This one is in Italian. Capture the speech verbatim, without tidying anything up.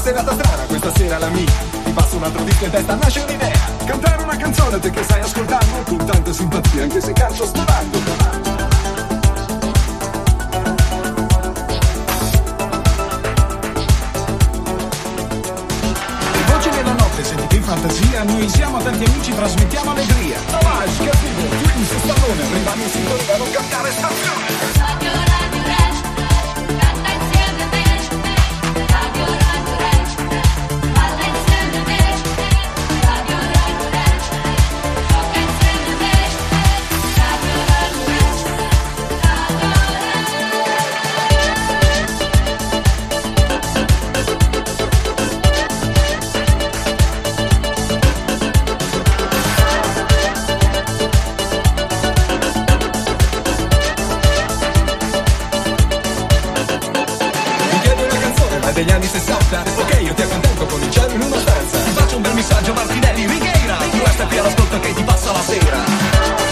serata strana, questa sera la mia. Ti passo un altro disco in testa, nasce un'idea. Cantare una canzone a te che stai ascoltando, con tanta simpatia anche se canto stonando. Sentite in fantasia, noi siamo tanti amici, trasmettiamo allegria. Savage, cattivo, Twins, Stallone, arrivano in sintonia, non cambiare stazione. Radio Radio Red, canta insieme me. Radio Radio Red, balla insieme me. Radio Radio Red, gioca insieme me. Radio Radio Red, Radio degli anni sessanta, ok, io ti accontento con il cielo in una stanza. Ti faccio un bel messaggio Martinelli, Righeira, tu resta qui all'ascolto che ti passa la sera.